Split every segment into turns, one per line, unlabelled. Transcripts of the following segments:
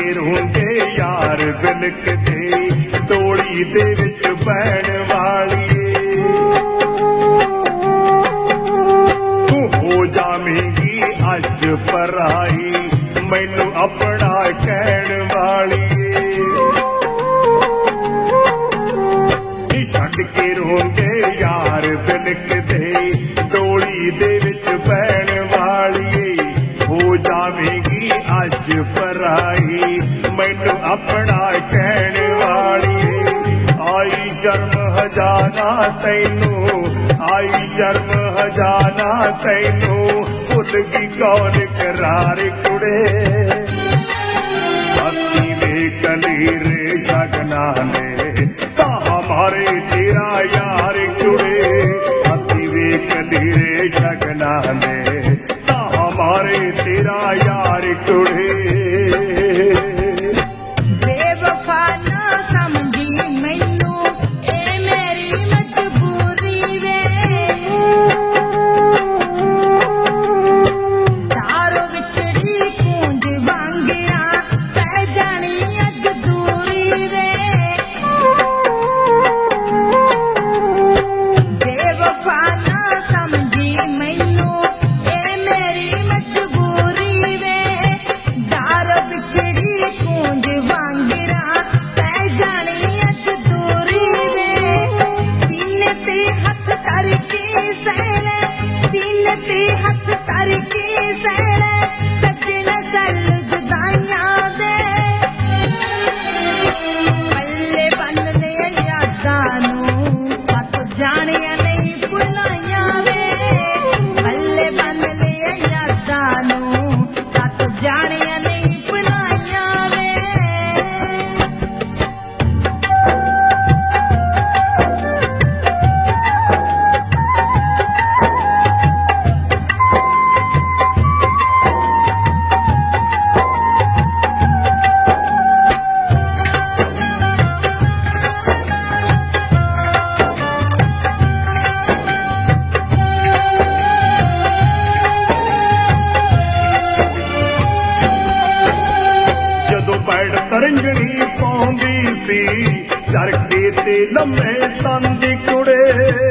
रोंदे यार बिलकदे तोड़ी दे विच पैण वालिए तू हो जावेगी अज पराई मैनू अपना कहण वालिए छड्ड के रोंदे यार बिलकदे तोड़ी दे विच पैण वालिए हो जावेगी अज पराई मैनू अपना कहण वालिए आई शर्म हजाना तैनू आई शर्म हजाना तैनू भुल गई कौन करार कुड़े हथी वे कलीर शगना ने हमारे तेरा यार जुड़े हथी वे कलीर शगना ने हमारे तेरा यार जुड़े
बेवफा ना समझी मैनू ए मेरी मजबूरी वे तारो विछड़ी कूंज वांगिया पै जानी अज दूरी वे बेवफा ना समझी मैनू ए मेरी मजबूरी वे तारो विछड़ी कूंज वांगिया पै जानी अज दूरी वे सीने ते हथ करके सैले सीने ते हथ करके सैले सजन सर जुदाइयां दे पल्ले बन ले यादां नू सत जानिया नहीं भुलाइयां वे पल्ले बन ले यादां नू सत जानिया नहीं भुलाइयां वे
जदों पैड़ तरंगनी पाउंदी सी चरखे ते लम्हे तंदी कुड़े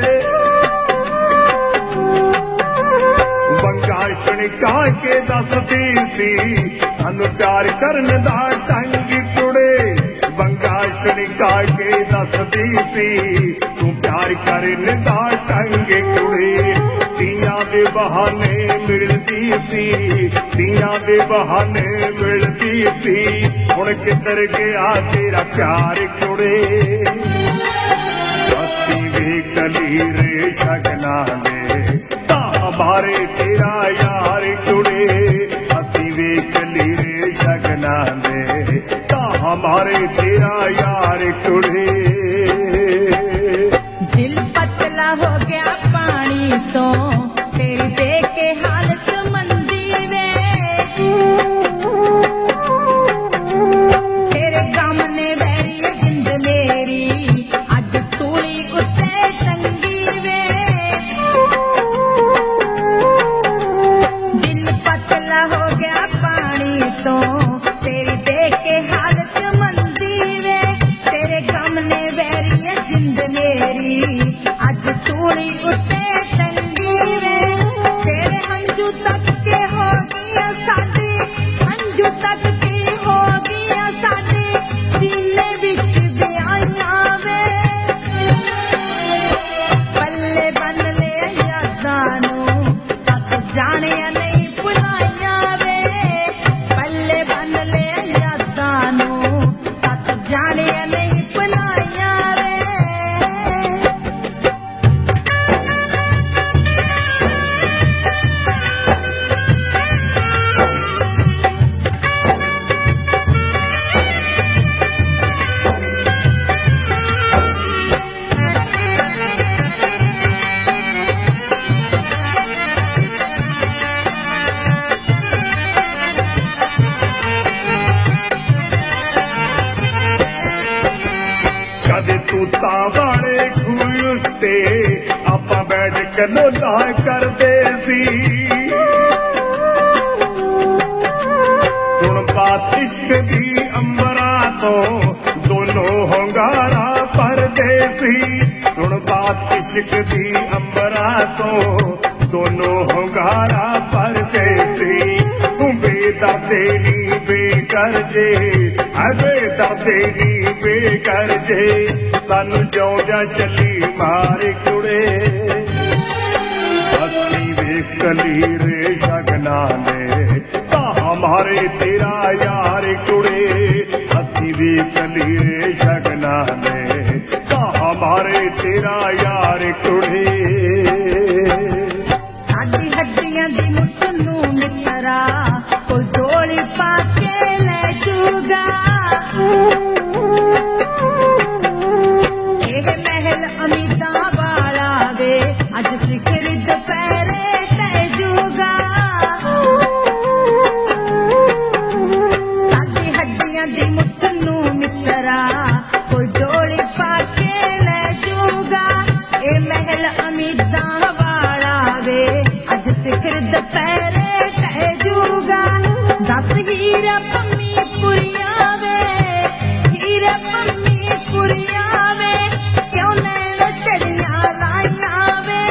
वंगा छणका के दसदी सी सानू प्यार करन दा ढंग कुड़े वंगा छणका के दसदी सी तू प्यार करन दा ढंग कुड़े तियां दे बहाने मिलदी सी तियां दे बहाने मिलदी सी हुण किधर गया तेरा प्यार कुड़े हथी वे कलीर शगना ने हमारे तेरा यार कुड़े हथी वे कलीर शगना ने हमारे तेरा यार कुड़े
दिल पतला हो गया पानी तो तेरी देख के हालत मंदी वे तेरे गम ने वैरी जिंद मेरी अज सूली उत्ते टंगी वे दिल पतला हो गया पानी तो तेरी देख के हालत मंदी वे तेरे गम ने वैरी जिंद मेरी अज सूली उत्ते टंगी वे तेरे हंजू तक के हो गया साडी हंजू तक के हो गया साडी सीने विच दियाइयां वे पल्ले बन ले यादां नू सत जानिया नहीं भुलाइयां वे पल्ले बन ले यादां नू सत जानिया नहीं भुलाइयां वे
कदे तूता वाले खूह उत्ते आपां बैठ के लोला करदे सी हुण ਬਾਤ ਇਸ਼ਕ ਦੀ ਅੰਬਰਾਂ ਤੋਂ ਦੋਨੋਂ ਹੁੰਗਾਰਾ ਪਰਦੇਸੀ ਸੁਣ ਬਾਤ ਇਸ਼ਕ ਦੀ ਅੰਬਰਾਂ ਤੋਂ ਦੋਨੋਂ ਹੁੰਗਾਰਾ ਪਰਦੇਸੀ ਤੂੰ ਬੇਦਰਦੇ ਨੀ ਬੇਕਰਜੇ ਬੇਦਰਦੇ ਨੀ ਬੇਕਰਜੇ ਸਾਨੂੰ ਜਿਉਂਦਿਆਂ ਚੱਲੀ ਮਾਰੇ ਕੁੜੇ ਅਸੀਂ ਵੇਖ ਕਲੀਰੇ ਸ਼ਗਨਾਂ ਦੇ ਤਾਂ ਹਮਾਰੇ ਤੇਰਾ ਯਾਰ ਕੁੜੇ ਅਸੀਂ ਵੇਖ ਕਲੀਰੇ ਸ਼ਗਨਾਂ ਦੇ ਤਾਂ ਹਮਾਰੇ ਤੇਰਾ ਯਾਰ ਕੁੜੇ
ਸਾਡੀ ਹੱਡੀਆਂ ਦੀ ਮੁੱਠ ਨੂੰ ਮਿੱਤਰਾ ਕੋਈ ਡੋਲੀ ਪਾ ਕੇ ਲੈ ਜੂਗਾ ਇਹ ਮਹਿਲ ਅਮੀਦਾਂ ਵਾਲਾ ਵੇ ਅੱਜ ਸਿਖਰ ਦੁਪਹਿਰੇ ਟਹਿ ਜੂਗਾ ਸਾਡੀ ਹੱਡੀਆਂ ਦੀ ਮੁੱਠ ਨੂੰ ਮਿੱਤਰਾ ਕੋਈ ਡੋਲੀ ਪਾ ਕੇ ਲੈ ਜੂਗਾ ਇਹ ਮਹਿਲ ਅਮੀਦਾਂ ਵਾਲਾ ਵੇ ਅੱਜ ਸਿਖਰ ਦੁਪਹਿਰੇ ਟਹਿ ਜੂਗਾ ਦਸ ਹੀਰਾ ਪੰਮੀ ਪੁਰੀਆਂ ਵੇ ਹੀਰਾ ਪੰਮੀ ਪੁਰੀਆਂ ਵੇ ਕਿਉਂ ਨੈਣ ਚੜੀਆਂ ਲਾਈਆਂ ਵੇ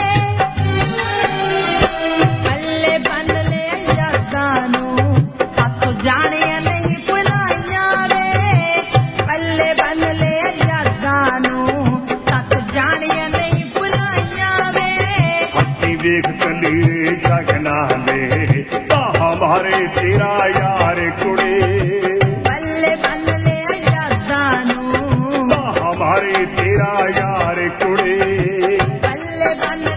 ਪੱਲੇ ਬੰਨ ਲੈ ਯਾਦਾਂ ਨੂੰ ਸਾਥੋਂ ਜਾਣਿਆ ਨਹੀਂ ਭੁਲਾਈਆਂ ਵੇ ਪੱਲੇ ਬੰਨ ਲੈ ਯਾਦਾਂ ਨੂੰ ਸਾਥੋਂ ਜਾਣਿਆ ਨਹੀਂ ਭੁਲਾਈਆਂ ਵੇ
ਅਸੀਂ ਵੇਖ ਕਲੀਰੇ ਸ਼ਗਨਾਂ ਦੇ ਤਾਂ ਹਮਾਰੇ ਤੇਰਾ ਯਾਰ ਕੁੜੇ
ਪੱਲੇ ਬੰਨ ਲੈ ਯਾਦਾਂ ਨੂੰ
ਤਾਂ ਹਮਾਰੇ ਤੇਰਾ ਯਾਰ ਕੁੜੇ
ਪੱਲੇ ਬੰਨ